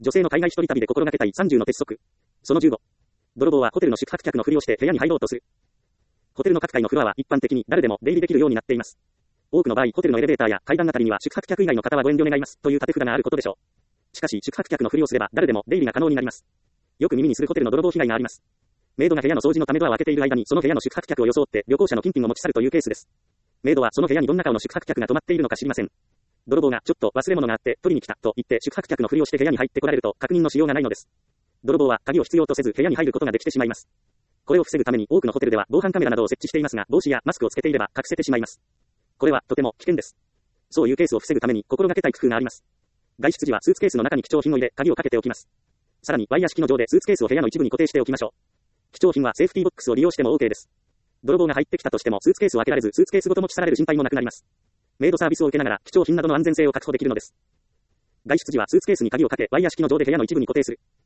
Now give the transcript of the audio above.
女性の海外一人旅で心がけたい30の鉄則。その15。泥棒はホテルの宿泊客のふりをして部屋に入ろうとする。ホテルの各階のフロアは一般的に誰でも出入りできるようになっています。多くの場合、ホテルのエレベーターや階段あたりには宿泊客以外の方はご遠慮願いますという立て札があることでしょう。しかし、宿泊客のふりをすれば誰でも出入りが可能になります。よく耳にするホテルの泥棒被害があります。メイドが部屋の掃除のためドアを開けている間にその部屋の宿泊客を装って旅行者の金品を持ち去るというケースです。メイドはその部屋にどんな顔の宿泊客が泊まっているのか知りません。泥棒がちょっと忘れ物があって取りに来たと言って宿泊客のふりをして部屋に入ってこられると確認のしようがないのです。泥棒は鍵を必要とせず部屋に入ることができてしまいます。これを防ぐために多くのホテルでは防犯カメラなどを設置していますが、帽子やマスクをつけていれば隠せてしまいます。これはとても危険です。そういうケースを防ぐために心がけたい工夫があります。外出時はスーツケースの中に貴重品を入れ鍵をかけておきます。さらにワイヤー式の錠でスーツケースを部屋の一部に固定しておきましょう。貴重品はセーフティーボックスを利用しても OK です。泥棒が入ってきたとしてもスーツケースを開けられずスーツケースごと持ち去られる心配もなくなります。メイドサービスを受けながら貴重品などの安全性を確保できるのです。外出時はスーツケースに鍵をかけワイヤー式の錠で部屋の一部に固定する。